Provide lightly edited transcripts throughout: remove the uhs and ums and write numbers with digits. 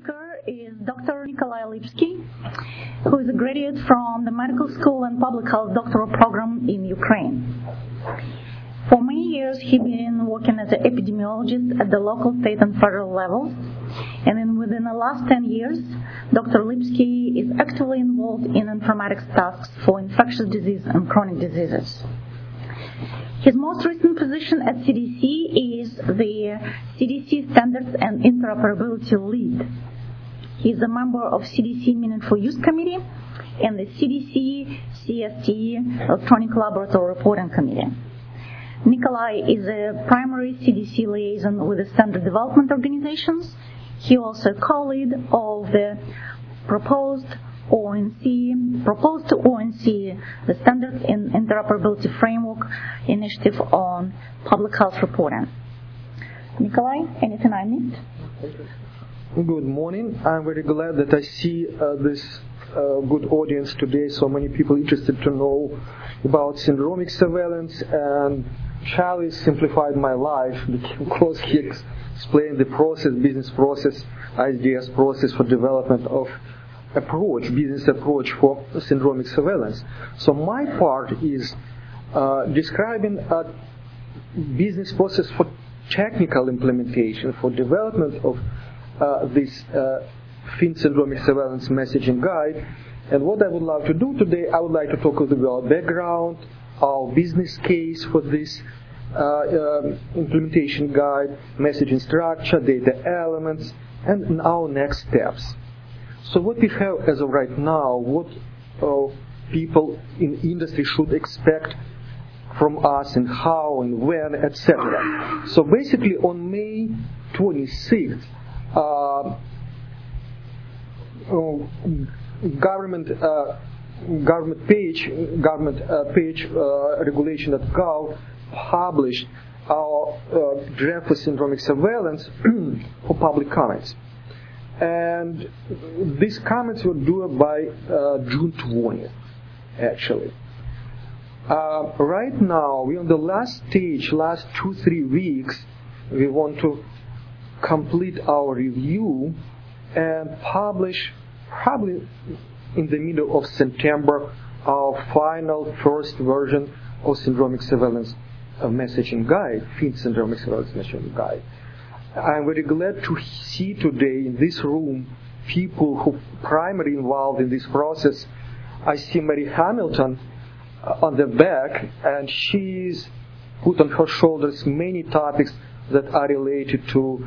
speaker is Dr. Nikolai Lipsky, who is a graduate from the Medical School and Public Health Doctoral Program in Ukraine. For many years, he's been working as an epidemiologist at the local, state, and federal level. And then within the last 10 years, Dr. Lipsky is actively involved in informatics tasks for infectious disease and chronic diseases. His most recent position at CDC is the CDC Standards and Interoperability Lead. He's a member of CDC Meaningful Use Committee and the CDC CST Electronic Laboratory Reporting Committee. Nikolai is a primary CDC liaison with the standard development organizations. He also a co-lead of the proposed to ONC, the Standards and Interoperability Framework Initiative on Public Health Reporting. Nikolai, anything I missed? Good morning. I'm very glad that I see this good audience today, so many people interested to know about syndromic surveillance, and Charlie simplified my life because he explained the process, business process, ISDS process for development of business approach for syndromic surveillance. So my part is describing a business process for technical implementation, for development of this FIN syndromic surveillance messaging guide. And what I would like to do today, I would like to talk about background, our business case for this implementation guide, messaging structure, data elements, and our next steps. So what we have as of right now, what people in industry should expect from us, and how and when, etc. So basically on May 26th, government page regulation.gov published our draft for syndromic surveillance for public comments. And these comments were due by June 20th, actually. Right now, we're on the last stage, last 2-3 weeks. We want to complete our review and publish, probably in the middle of September, our final first version of syndromic surveillance messaging guide, FIN syndromic surveillance messaging guide. I'm very glad to see today in this room people who primarily involved in this process. I see Mary Hamilton on the back, and she's put on her shoulders many topics that are related to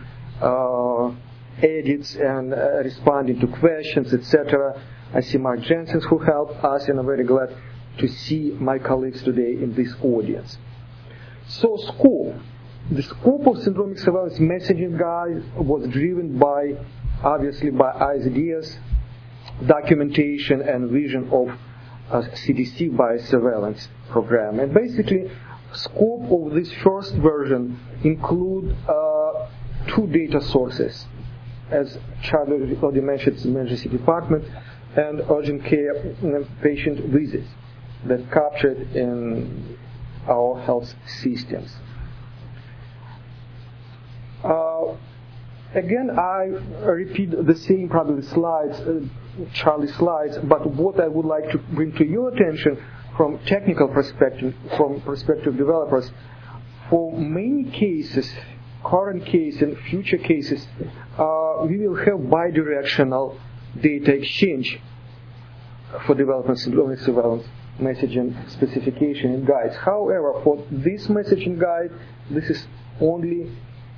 edits and responding to questions, etc. I see Mark Jensen who helped us, and I'm very glad to see my colleagues today in this audience. So the scope of syndromic surveillance messaging guide was driven obviously by ISDS documentation and vision of CDC biosurveillance program. And basically, scope of this first version include 2 data sources, as Charlie already mentioned, the emergency department and urgent care patient visits that captured in our health systems. Again, I repeat the same probably slides, Charlie's slides, but what I would like to bring to your attention from technical perspective, from perspective of developers, for many cases, current case and future cases, we will have bidirectional data exchange for development syndromic surveillance messaging specification and guides. However, for this messaging guide, this is only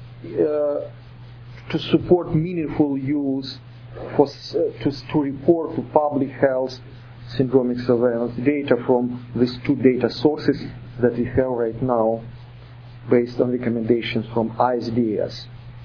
to support meaningful use to report to public health syndromic surveillance data from these 2 data sources that we have right now based on recommendations from ISDS.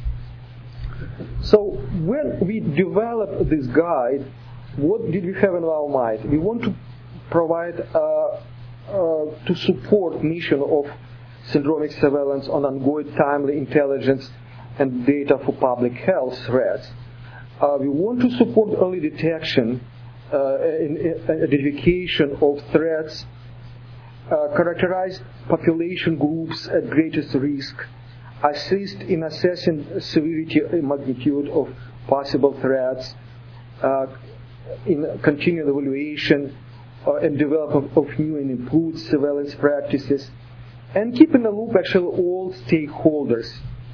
So when we developed this guide, what did we have in our mind? We want to provide to support mission of syndromic surveillance on ongoing timely intelligence and data for public health threats. We want to support early detection identification of threats, characterize population groups at greatest risk, assist in assessing severity and magnitude of possible threats, in continued evaluation and development of new and improved surveillance practices, and keep in the loop actually all stakeholders.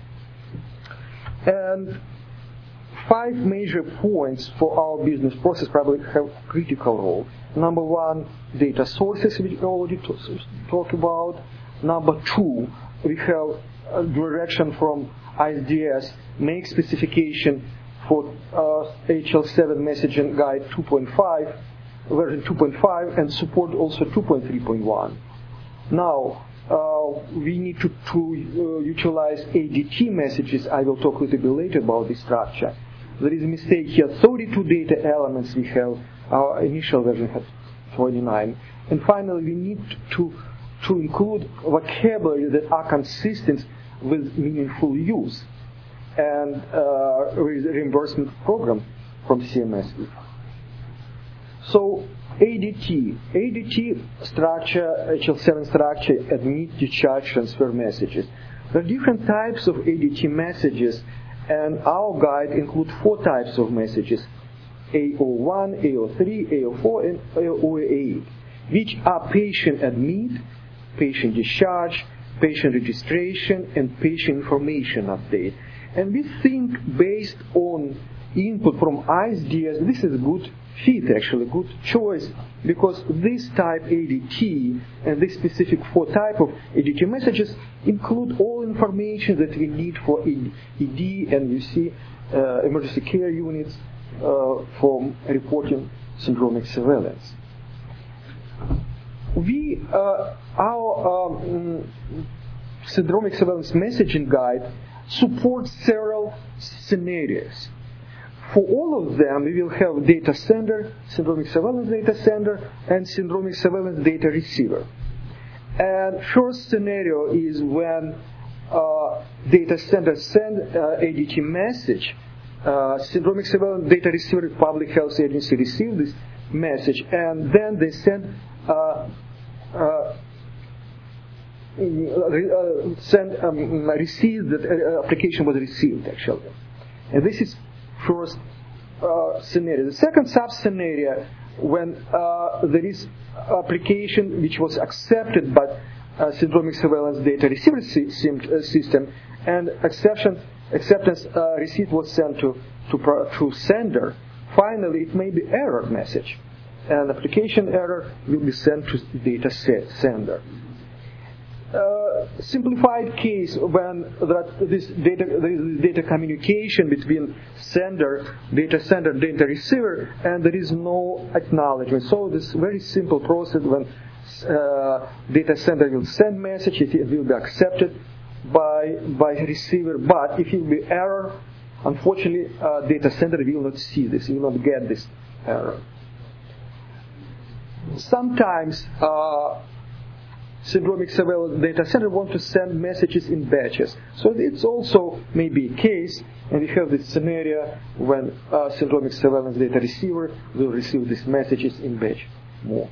And 5 major points for our business process probably have critical role. Number 1, data sources, which we already talked about. Number 2, we have a direction from ISDS, make specification for HL7 messaging guide 2.5, version 2.5, and support also 2.3.1. Now, we need to utilize ADT messages. I will talk a little bit later about this structure. There is a mistake here. 32 data elements we have. Our initial version had 49. And finally, we need to include vocabulary that are consistent with meaningful use and with reimbursement program from CMS. So ADT structure, HL7 structure, admit, discharge, transfer messages. There are different types of ADT messages, and our guide includes 4 types of messages: AO1, AO3, AO4, and AO8, which are patient admit, patient discharge, patient registration, and patient information update. And we think based on input from ISDS, this is a good fit, actually, good choice, because this type ADT and this specific 4 type of ADT messages include all information that we need for ED and UC, emergency care units, for reporting syndromic surveillance. Our syndromic surveillance messaging guide supports several scenarios. For all of them, we will have data sender, syndromic surveillance data sender, and syndromic surveillance data receiver. And first scenario is when data sender send ADT message, syndromic surveillance data receiver, public health agency receive this message, and then they send receive that application was received actually. And this is first scenario. The second sub-scenario, when there is application which was accepted by syndromic surveillance data receiver system, and acceptance receipt was sent to sender. Finally, it may be error message, and application error will be sent to data sender. Simplified case when this data communication between data sender, data receiver, and there is no acknowledgement. So this very simple process when data sender will send message, it will be accepted by receiver, but if it will be error, unfortunately, data sender will not see this, will not get this error. Sometimes syndromic surveillance data center want to send messages in batches. So it's also maybe a case, and we have this scenario when syndromic surveillance data receiver will receive these messages in batch more.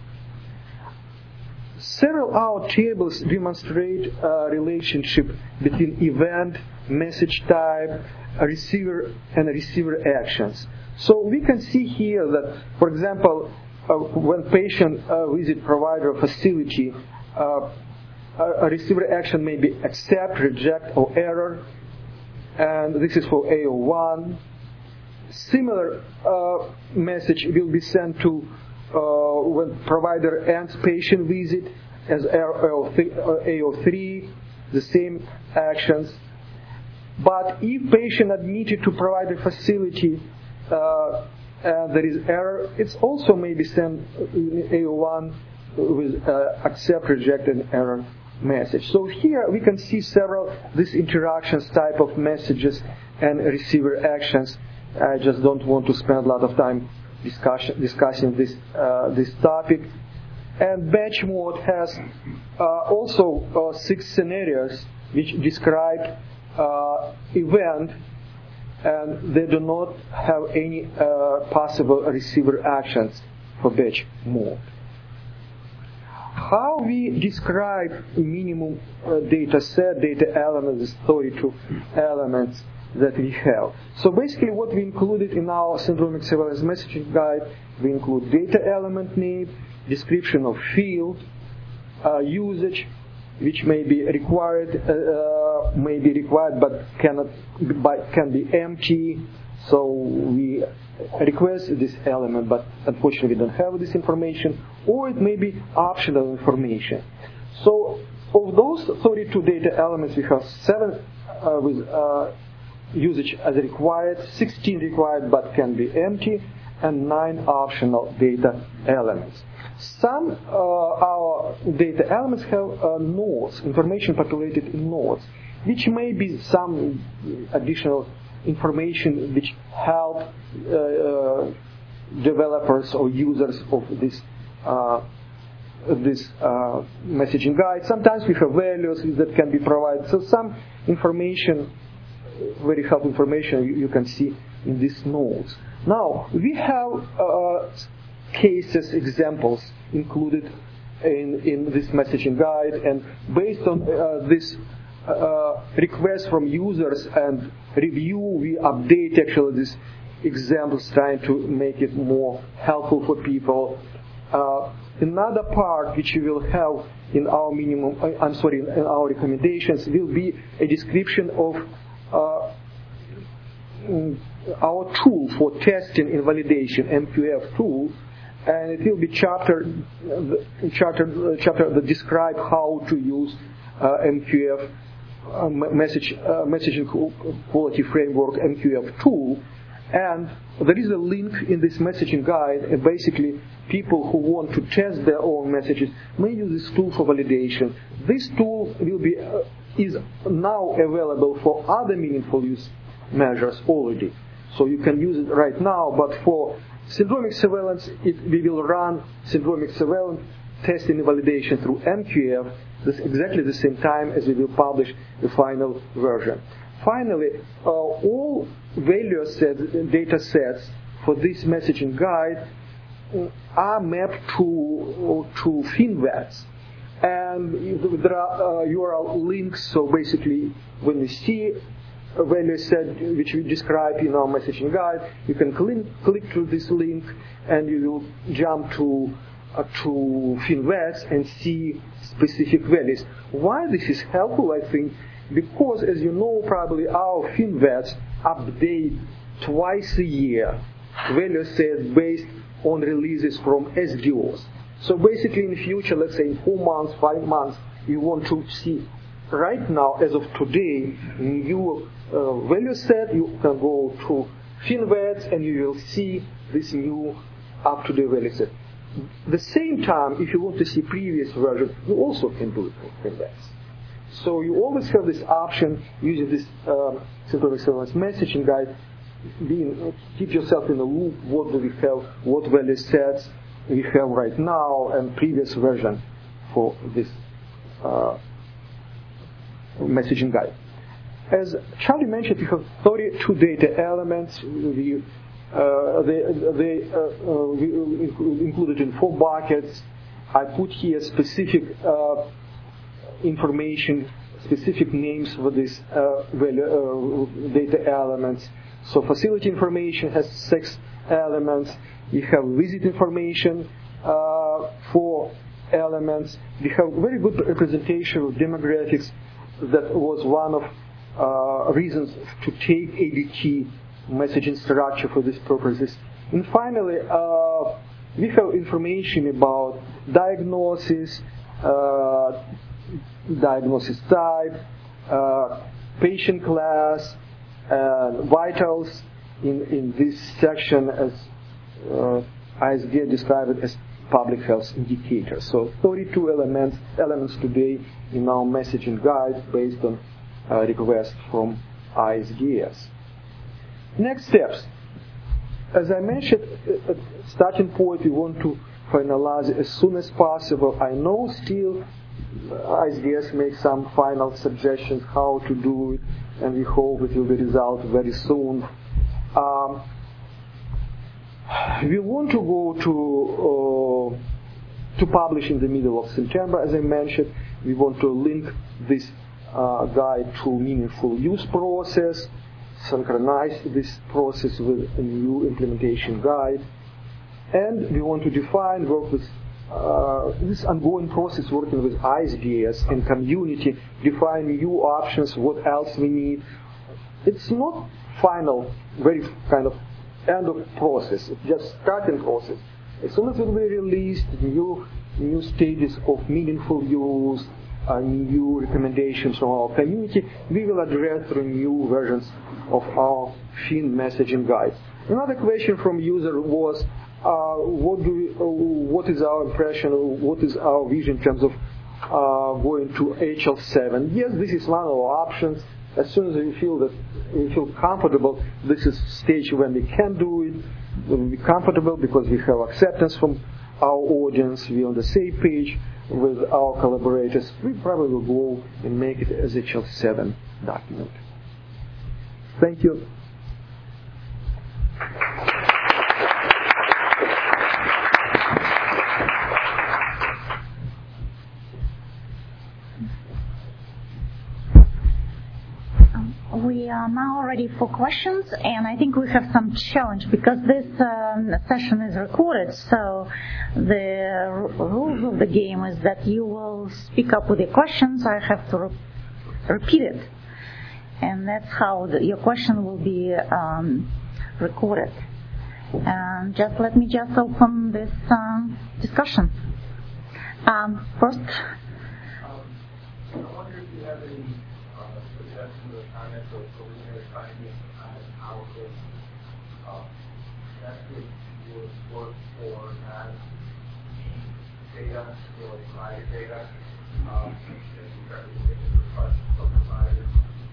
Several our tables demonstrate a relationship between event, message type, a receiver, and a receiver actions. So we can see here that, for example, when patient visit provider facility, a receiver action may be accept, reject, or error, and this is for AO1. Similar message will be sent to when provider ends patient visit as AO3, the same actions. But if patient admitted to provider facility and there is error, it's also may be sent in AO1 with accept, reject, and error message. So here we can see several these interactions type of messages and receiver actions. I just don't want to spend a lot of time discussing this topic. And batch mode has also 6 scenarios which describe event, and they do not have any possible receiver actions for batch mode. How we describe minimum data set, data elements, 32 elements, that we have. So basically what we included in our syndromic surveillance messaging guide, we include data element name, description of field, usage, which may be required but can be empty. So we request this element, but unfortunately we don't have this information, or it may be optional information. So of those 32 data elements, we have 7 with usage as required, 16 required but can be empty, and 9 optional data elements. Some our data elements have nodes, information populated in nodes, which may be some additional information which help developers or users of this messaging guide. Sometimes we have values that can be provided. So some information, very helpful information, you can see in these nodes. Now we have cases, examples included in this messaging guide, and based on this request from users and review, we update actually these examples, trying to make it more helpful for people. Another part which you will have in our in our recommendations will be a description of our tool for testing and validation, MQF tool, and it will be chapter that describe how to use MQF messaging quality framework MQF tool. And there is a link in this messaging guide, and basically people who want to test their own messages may use this tool for validation. This tool is now available for other meaningful use measures already. So you can use it right now, but for syndromic surveillance, we will run syndromic surveillance testing and validation through MQF exactly the same time as we will publish the final version. Finally, all value sets, data sets for this messaging guide are mapped to FinVets. And there are URL links, so basically when you see a value set which we describe in our messaging guide, you can click to this link and you will jump to FinVets and see specific values. Why this is helpful, I think, because as you know probably our FinVets update twice a year value sets based on releases from SDOs. So basically in the future, let's say in 4 months, 5 months, you want to see right now, as of today, new value set, you can go to FinVets and you will see this new up-to-date value set. At the same time, if you want to see previous version, you also can do it for FinVets. So you always have this option using this syndromic surveillance messaging guide. Keep yourself in the loop. What do we have? What value sets we have right now, and previous version for this messaging guide. As Charlie mentioned, we have 32 data elements. They included in 4 buckets. I put here specific information, specific names for these data elements. So facility information has 6 elements. You have visit information, 4 elements. We have very good representation of demographics. That was one of reasons to take ADT messaging structure for these purposes. And finally, we have information about diagnosis, diagnosis type, patient class, and vitals in this section as ISD described it as public health indicators. So 32 elements today in our messaging guide based on request from ISDS. Next steps. As I mentioned, at starting point, we want to finalize it as soon as possible. I know still ISDS makes some final suggestions how to do it, and we hope it will be resolved very soon. We want to go to publish in the middle of September, as I mentioned. We want to link this guide to meaningful use process. synchronize this process with a new implementation guide. And we want to work with this ongoing process, working with ISDS and community, define new options, what else we need. It's not final, very kind of end of process. It's just starting process. As soon as it will be released, new stages of meaningful use, new recommendations from our community, we will address through new versions of our Fin messaging guides. Another question from user was, what is our impression, what is our vision in terms of going to HL7? Yes, this is one of our options. As soon as we feel comfortable, this is stage when we can do it. We'll be comfortable because we have acceptance from our audience. We're on the same page with our collaborators. We probably will go and make it as HL7 document. Thank you. We are now ready for questions, and I think we have some challenge because this session is recorded, so the rules of the game is that you will speak up with your questions. I have to repeat it, and that's how your question will be recorded. And let me open this discussion. First. I wonder if you have any suggestions or comments or preliminary findings on how this method would work for non-data, provider data, as you start looking at requests from providers.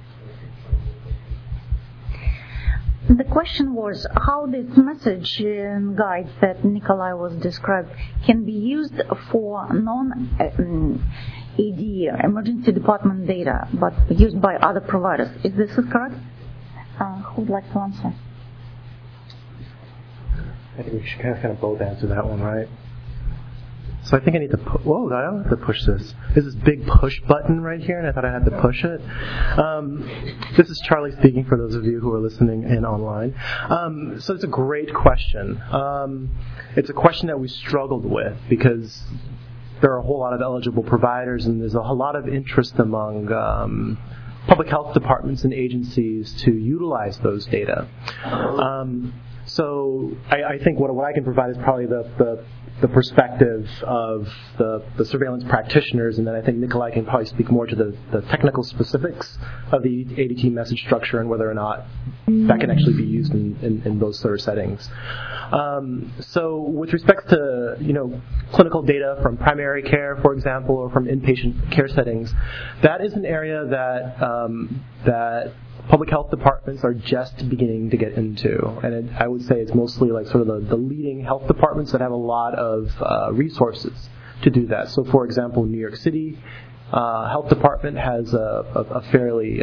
The question was how this message guide that Nikolai was described can be used for non-ED, emergency department data, but used by other providers. Is this correct? Who would like to answer? I think we should kind of both answer that one, right? So I think I need to whoa, I don't have to push this. There's this big push button right here, and I thought I had to push it. This is Charlie speaking for those of you who are listening in online. So it's a great question. It's a question that we struggled with because there are a whole lot of eligible providers, and there's a whole lot of interest among public health departments and agencies to utilize those data. So I think what I can provide is probably the perspective of the surveillance practitioners, and then I think Nikolai can probably speak more to the technical specifics of the ADT message structure and whether or not that can actually be used in those sort of settings. So with respect to clinical data from primary care, for example, or from inpatient care settings, that is an area that public health departments are just beginning to get into, and I would say it's mostly like sort of the leading health departments that have a lot of resources to do that. So, for example, New York City Health Department has a fairly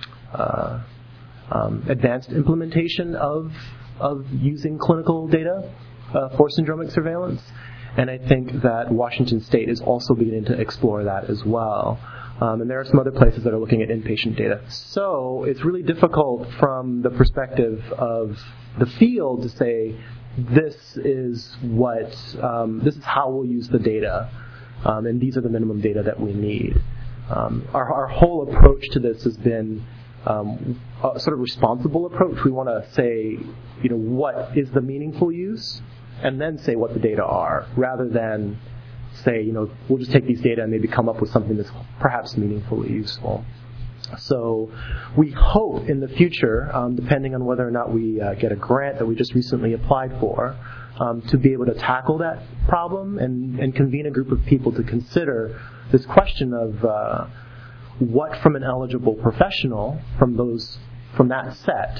advanced implementation of using clinical data for syndromic surveillance, and I think that Washington State is also beginning to explore that as well. And there are some other places that are looking at inpatient data. So it's really difficult from the perspective of the field to say this is how we'll use the data, and these are the minimum data that we need. Our whole approach to this has been a sort of responsible approach. We want to say, what is the meaningful use, and then say what the data are, rather than say, we'll just take these data and maybe come up with something that's perhaps meaningfully useful. So we hope in the future, depending on whether or not we get a grant that we just recently applied for, to be able to tackle that problem and convene a group of people to consider this question of what from an eligible professional from that set,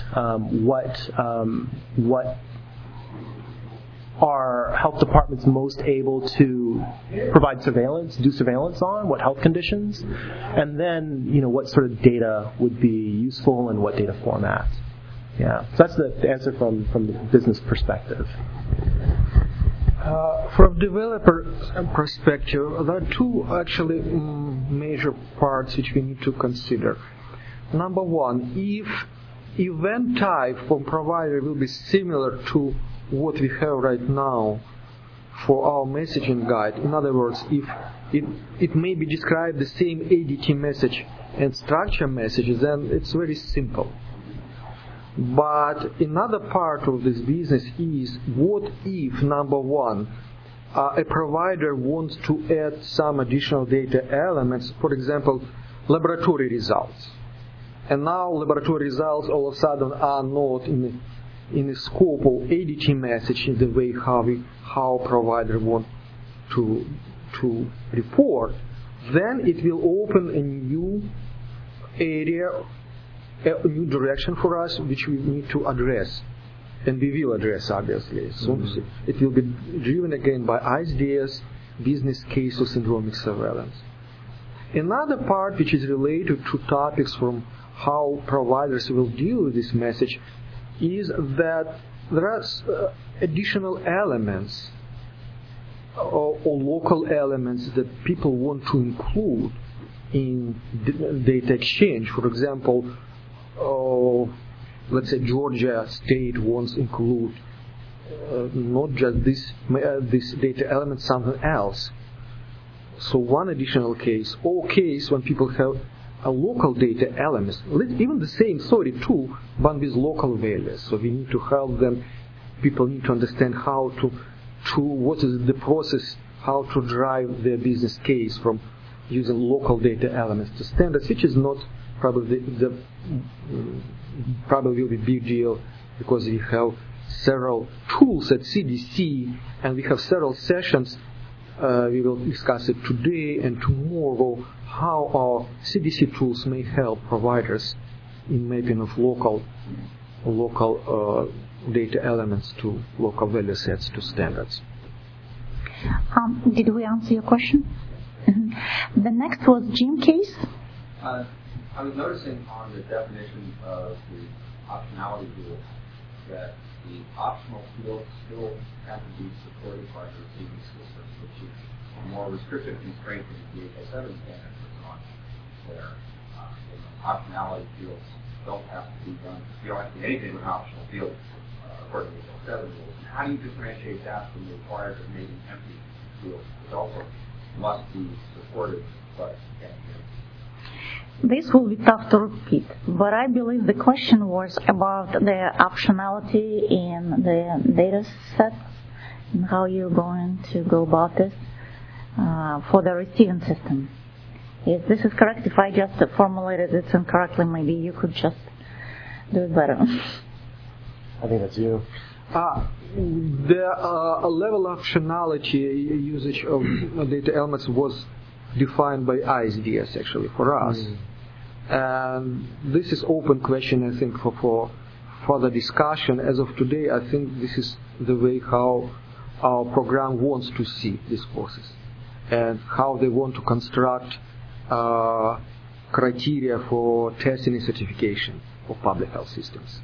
what are health departments most able to provide do surveillance on, what health conditions, and then, what sort of data would be useful and what data format. Yeah, so that's the answer from the business perspective. From developer perspective, there are two actually major parts which we need to consider. Number one, if event type from provider will be similar to what we have right now for our messaging guide. In other words, if it may be described the same ADT message and structure messages, then it's very simple. But another part of this business is, what if, number one, a provider wants to add some additional data elements, for example, laboratory results. And now laboratory results all of a sudden are not in the scope of ADT message in the way how provider want to report. Then it will open a new area, a new direction for us, which we need to address. And we will address, obviously. So it will be driven again by ISDS, business case of syndromic surveillance. Another part which is related to topics from how providers will deal with this message is that there are additional elements or local elements that people want to include in data exchange. For example, let's say Georgia State wants to include not just this data element, something else. So one additional case, or case when people have a local data elements, even the same story too, but with local values. So we need to help them. People need to understand how to what is the process, how to drive their business case from using local data elements to standards, which is not probably probably will be a big deal, because we have several tools at CDC and we have several sessions. We will discuss it today and tomorrow, how our CDC tools may help providers in mapping of local data elements to local value sets to standards. Did we answer your question? Mm-hmm. The next was Jim case. I was noticing on the definition of the optionality rule that the optional fields still have to be supported by the receiving system, which is a more restrictive constraint than the DHL7 standard was on, where optionality fields don't have to be done. You don't have to do anything with optional fields according to the DHL7 rules. How do you differentiate that from the required or maybe empty fields, which also must be supported but can't be? This will be tough to repeat, but I believe the question was about the optionality in the data sets and how you're going to go about this for the receiving system. If this is correct, if I just formulated it incorrectly, maybe you could just do it better. I think that's you. The level of optionality usage of data elements was defined by ISDS actually for us. And this is open question, I think, for further discussion. As of today, I think this is the way how our program wants to see this process and how they want to construct criteria for testing and certification of public health systems.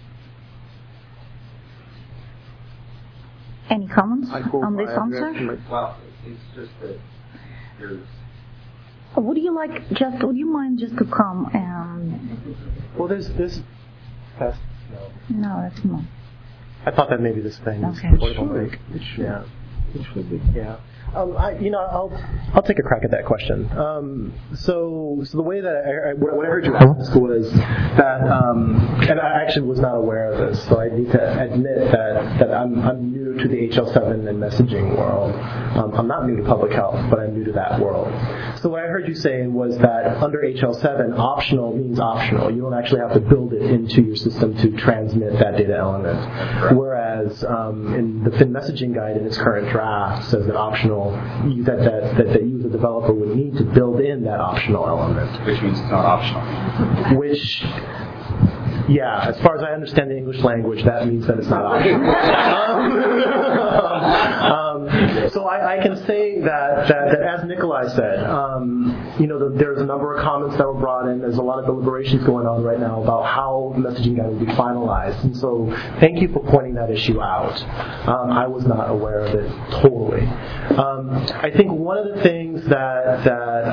Any comments on this answer? Well, it's just that there's... Would you mind just to come and... Well, there's this... No, that's not. I thought that maybe this thing is portable. It should. Yeah. It should be. Yeah. I'll take a crack at that question. So the way that what I heard you ask was that, and I actually was not aware of this, so I need to admit that I'm new to the HL7 and messaging world. I'm not new to public health, but I'm new to that world. So what I heard you say was that under HL7, optional means optional. You don't actually have to build it into your system to transmit that data element. Whereas in the FIN messaging guide in its current draft says that optional, that you as a developer would need to build in that optional element. Which means it's not optional. Which, yeah, as far as I understand the English language, that means that it's not optional. So I can say that as Nikolai said, there's a number of comments that were brought in. There's a lot of deliberations going on right now about how the messaging guide will be finalized. And so thank you for pointing that issue out. I was not aware of it totally. I think one of the things that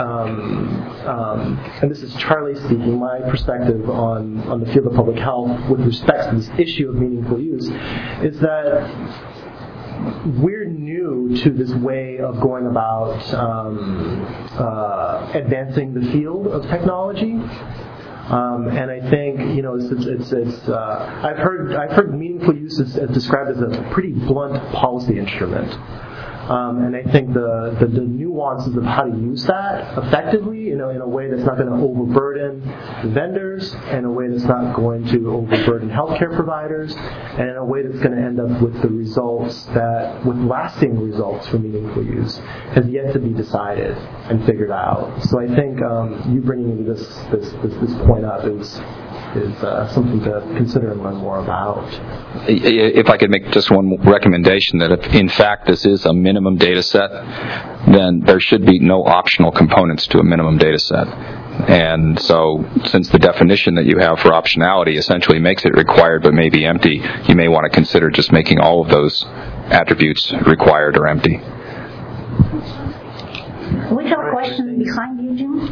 and this is Charlie speaking, my perspective on the field of public health with respect to this issue of meaningful use, is that we're new to this way of going about advancing the field of technology. And I think I've heard meaningful use as described as a pretty blunt policy instrument. And I think the nuances of how to use that effectively, in a way that's not going to overburden vendors, in a way that's not going to overburden healthcare providers, and in a way that's going to end up with the results with lasting results for meaningful use, has yet to be decided and figured out. So I think you bringing this point up is something to consider and learn more about. If I could make just one recommendation, that if in fact this is a minimum data set, then there should be no optional components to a minimum data set. And so since the definition that you have for optionality essentially makes it required but maybe empty, you may want to consider just making all of those attributes required or empty. We have a question behind you, Jim.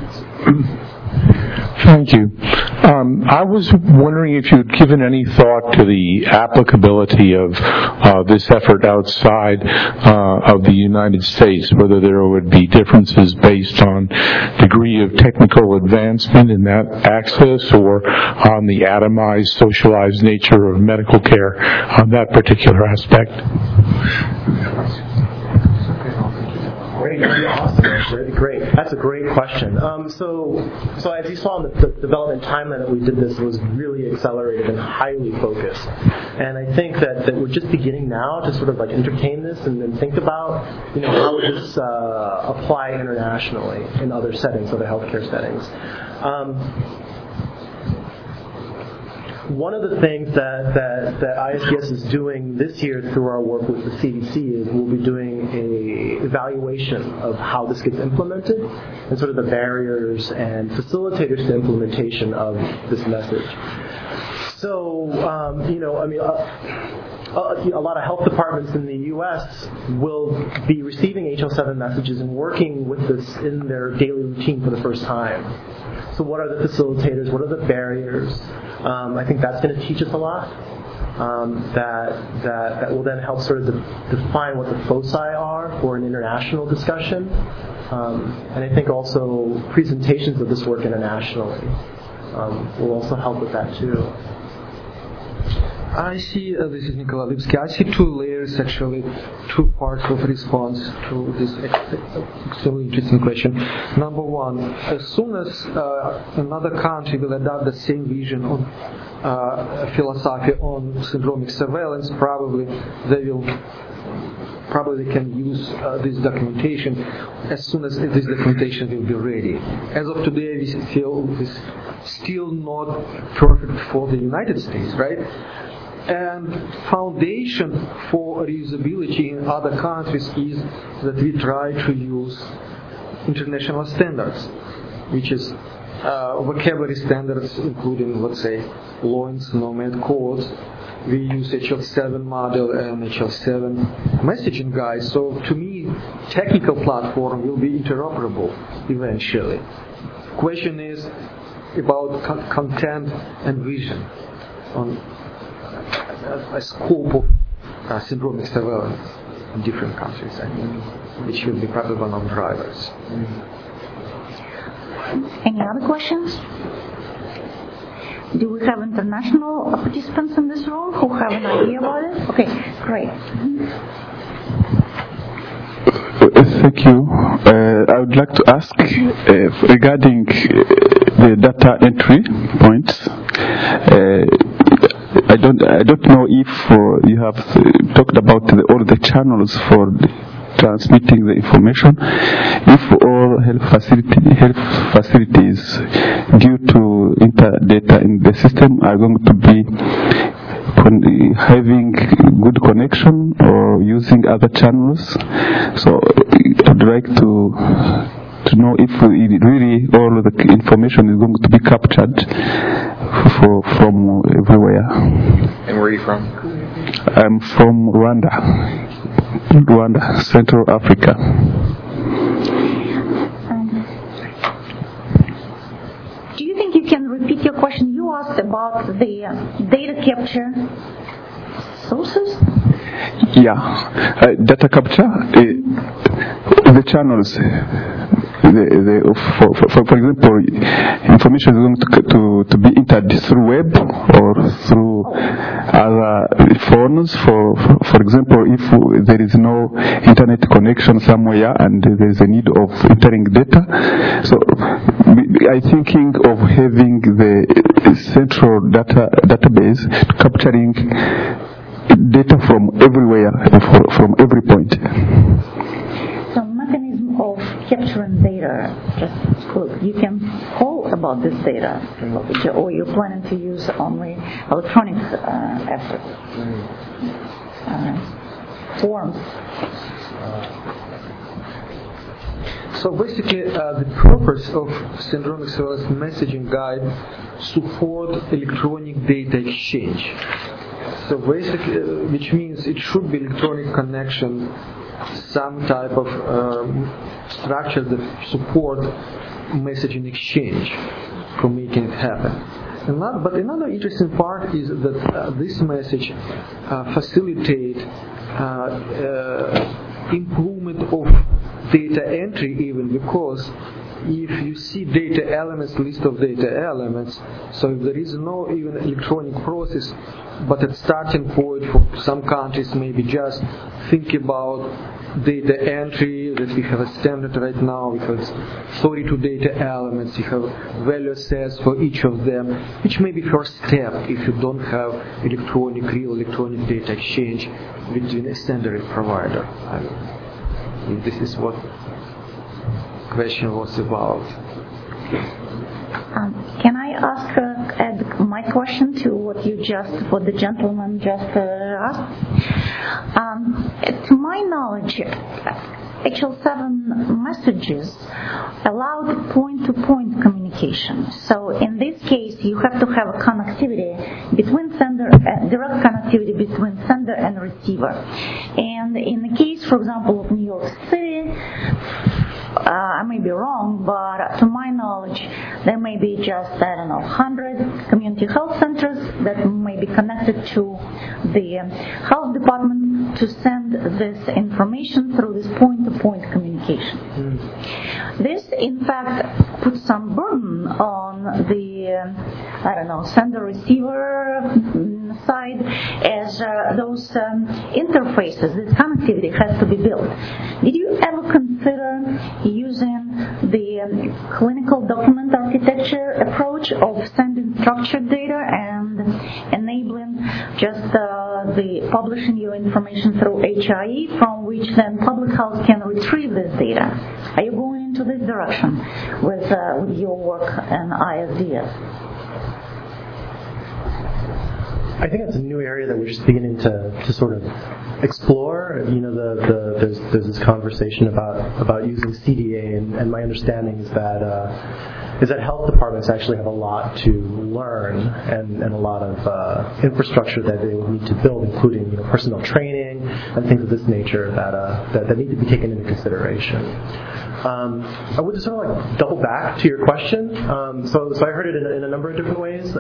Thank you. I was wondering if you'd given any thought to the applicability of this effort outside of the United States, whether there would be differences based on degree of technical advancement in that access or on the atomized, socialized nature of medical care on that particular aspect. Great. That's a great question. So as you saw in the development timeline that we did this, it was really accelerated and highly focused. And I think that we're just beginning now to sort of like entertain this and then think about, how would this apply internationally in other settings, other healthcare settings. One of the things that ISPS is doing this year through our work with the CDC is we'll be doing a evaluation of how this gets implemented and sort of the barriers and facilitators to implementation of this message. So, a lot of health departments in the U.S. will be receiving HL7 messages and working with this in their daily routine for the first time. So what are the facilitators? What are the barriers? I think that's going to teach us a lot. That will then help sort of define what the foci are for an international discussion. And I think also presentations of this work internationally will also help with that too. I see, this is Nikolai Lipsky, I see two layers actually, two parts of response to this extremely interesting question. Number one, as soon as another country will adopt the same vision on philosophy on syndromic surveillance, probably they can use this documentation as soon as this documentation will be ready. As of today, we feel it's still not perfect for the United States, right? And foundation for reusability in other countries is that we try to use international standards, which is vocabulary standards, including, let's say, LOINS, NOMAD codes. We use HL7 model and HL7 messaging guides. So to me, technical platform will be interoperable eventually. Question is about content and vision on a scope of syndromic surveillance in different countries. I think it should be probably one of the drivers. Any other questions? Do we have international participants in this room who have an idea about it? Okay, great. Thank you. I would like to ask regarding the data entry points. I don't know if you have talked about all the channels for transmitting the information. If all health facilities due to data in the system are going to be having good connection or using other channels. So I'd like to know if really all the information is going to be captured from everywhere. And where are you from? I'm from Rwanda, Central Africa. Do you think you can repeat your question? You asked about the data capture sources? Yeah, data capture, the channels. For example, information is going to be entered through web or through other phones. For example, if there is no internet connection somewhere and there is a need of entering data, so I'm thinking of having the central database capturing data from everywhere, from every point. So mechanism of capturing data, just you can call about this data, or you're planning to use only electronic efforts, forms. So basically, the purpose of syndromic surveillance messaging guide support electronic data exchange. So basically, which means it should be electronic connection, some type of structure that support messaging exchange for making it happen. But another interesting part is that this message facilitate improvement of data entry, even because if you see data elements, list of data elements, so if there is no even electronic process, but at starting point for some countries maybe just think about data entry, that we have a standard right now, we have 32 data elements, you have value sets for each of them, which may be first step if you don't have real electronic data exchange between a standard provider. This is what question was about. Can I add my question to what the gentleman just asked? To my knowledge, HL7 messages allowed point-to-point communication. So in this case, you have to have a connectivity between direct connectivity between sender and receiver. And in the case, for example, of New York City, I may be wrong, but to my knowledge, there may be just, 100 community health centers that may be connected to the health department to send this information through this point-to-point communication. This, in fact, puts some burden on the, sender-receiver side, as those interfaces, this connectivity has to be built. Did you ever consider using the clinical document architecture approach of sending structured data and enabling just the publishing your information through HIE, from which then public health can retrieve this data? Are you going into this direction with your work and ISDS? I think it's a new area that we're just beginning to sort of explore. There's this conversation about using CDA, and my understanding is that health departments actually have a lot to learn and a lot of infrastructure that they would need to build, including personnel training and things of this nature that need to be taken into consideration. I would just sort of double back to your question. So I heard it in a number of different ways.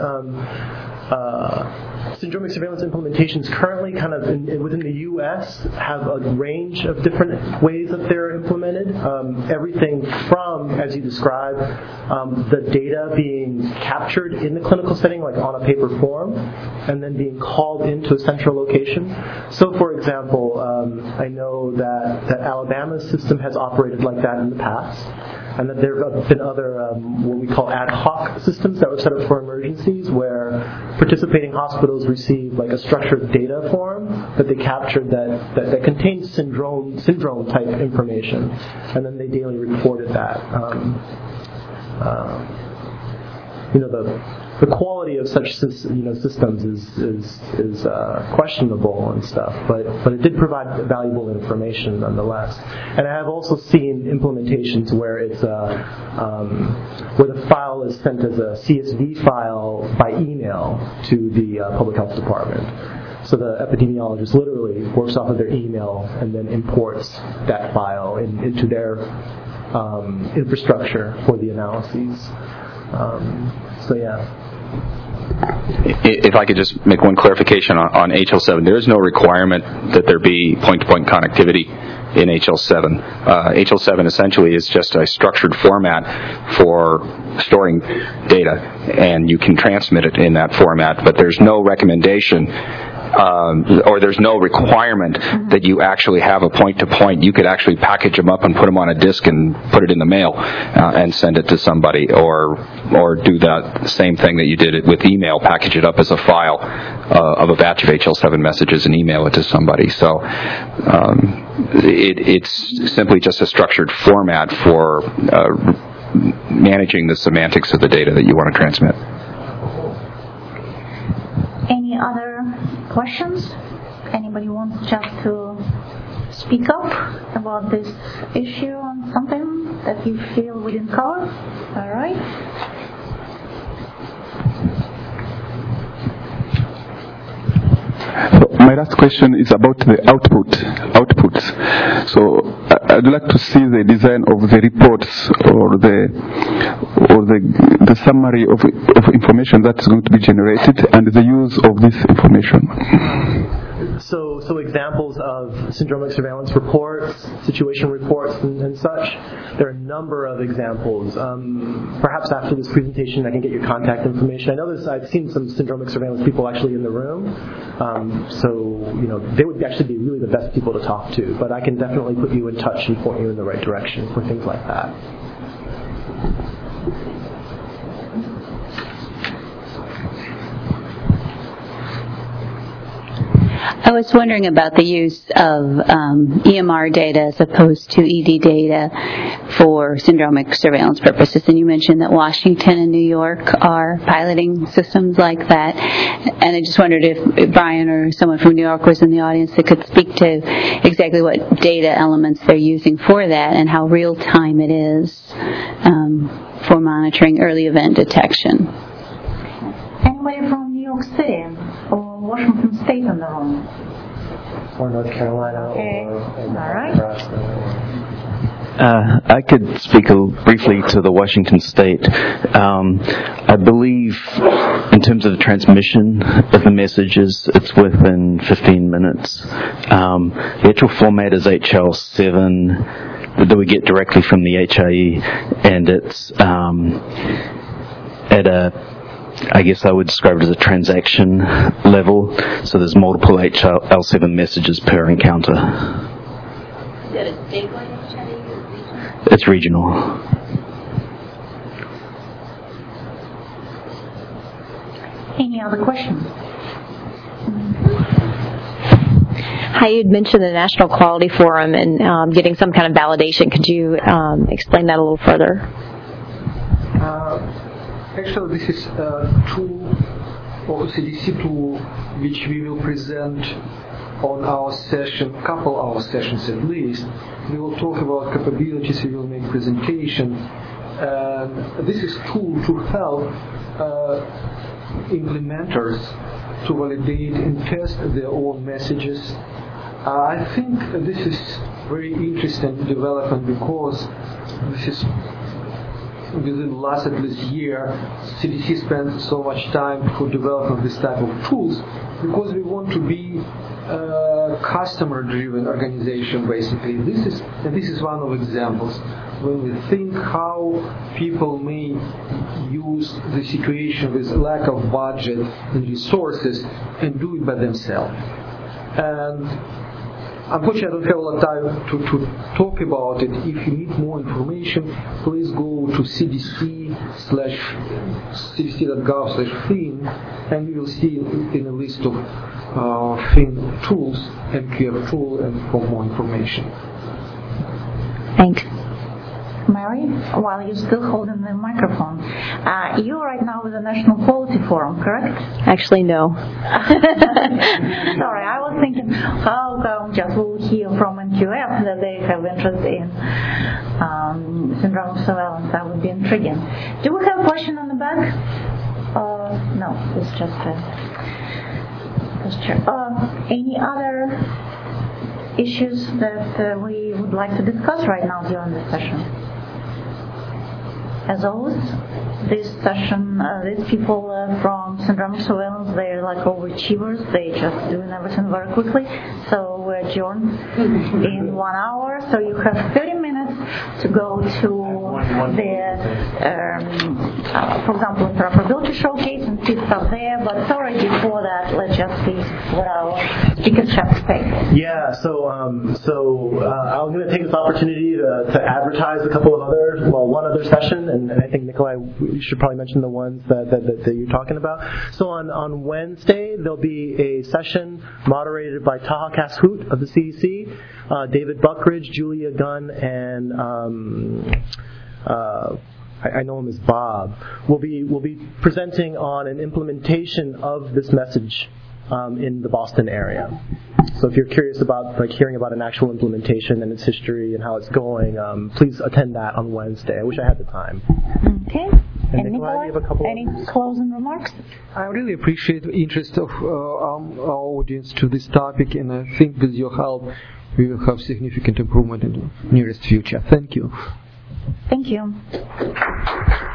Syndromic surveillance implementations currently kind of within the U.S. have a range of different ways that they're implemented. Everything from, as you described, the data being captured in the clinical setting, like on a paper form, and then being called into a central location. So, for example, I know that Alabama's system has operated like that in the past, and that there have been other what we call ad hoc systems that were set up for emergencies, where participating hospitals receive like a structured data form that they captured that contains syndrome type information, and then they daily reported that. the quality of such systems is questionable and stuff, but it did provide valuable information nonetheless. And I have also seen implementations where it's where the file is sent as a CSV file by email to the public health department. So the epidemiologist literally works off of their email and then imports that file into their infrastructure for the analyses. So yeah. If I could just make one clarification on HL7, there is no requirement that there be point-to-point connectivity in HL7. HL7 essentially is just a structured format for storing data, and you can transmit it in that format, but there's no recommendation or there's no requirement that you actually have a point-to-point. You could actually package them up and put them on a disk and put it in the mail and send it to somebody, or do that same thing that you did with email, package it up as a file of a batch of HL7 messages and email it to somebody. So it's simply just a structured format for managing the semantics of the data that you want to transmit. Any other questions? Anybody wants just to speak up about this issue on something that you feel we didn't cover? All right. So my last question is about the outputs. So I'd like to see the design of the reports or the summary of information that's going to be generated and the use of this information. So examples of syndromic surveillance reports, situation reports, and such. There are a number of examples. Perhaps after this presentation, I can get your contact information. I know I've seen some syndromic surveillance people actually in the room, so they would actually be really the best people to talk to. But I can definitely put you in touch and point you in the right direction for things like that. I was wondering about the use of EMR data as opposed to ED data for syndromic surveillance purposes. And you mentioned that Washington and New York are piloting systems like that. And I just wondered if Brian or someone from New York was in the audience that could speak to exactly what data elements they're using for that and how real time it is for monitoring early event detection. Anybody from New York City or Washington State in the room? Or North Carolina. Okay. Or all right. Nebraska. I could speak briefly to the Washington State. I believe in terms of the transmission of the messages, it's within 15 minutes. The actual format is HL7 that we get directly from the HIE, and it's at a, I guess I would describe it as a transaction level, so there's multiple HL7 messages per encounter. Is that a statewide HIE or regional? It's regional. Any other questions? Hi, you'd mentioned the National Quality Forum and getting some kind of validation. Could you explain that a little further? Actually, this is a tool, or CDC tool, which we will present on our session, couple our sessions at least. We will talk about capabilities, we will make presentation, and this is a tool to help implementers to validate and test their own messages. I think this is very interesting development because this is within the last at least year, CDC spent so much time for developing this type of tools because we want to be a customer-driven organization. Basically, this is one of examples when we think how people may use the situation with lack of budget and resources and do it by themselves. And unfortunately, I don't have a lot of time to talk about it. If you need more information, please go to cdc.gov/FIN, and you will see in a list of FIN tools, MQF tool, and for more information. Thanks. Am I Mary, while you're still holding the microphone. You're right now with the National Quality Forum, correct? Actually, no. Sorry, I was thinking, how come just we'll hear from NQF that they have interest in syndromic surveillance? That would be intriguing. Do we have a question on the back? No, it's just a question. Any other issues that we would like to discuss right now during this session? As always, this session, these people from syndromic surveillance, they're like overachievers. They just doing everything very quickly. So we're adjourned in 1 hour. So you have 30 minutes to go to the, for example, interoperability showcase and see stuff there. But sorry, before that, let's just see what our speakers have to say. Yeah. So I'm going to take this opportunity to advertise a couple of one other session, and I think Nikolai, you should probably mention the ones that you're talking about. So on Wednesday there'll be a session moderated by Taha Kashout of the CDC, David Buckridge, Julia Gunn, and I know him as Bob. We'll be presenting on an implementation of this message in the Boston area. So if you're curious about hearing about an actual implementation and its history and how it's going, please attend that on Wednesday. I wish I had the time. Okay. And Nikolai, any closing remarks? I really appreciate the interest of our audience to this topic, and I think with your help we will have significant improvement in the nearest future. Thank you. Thank you.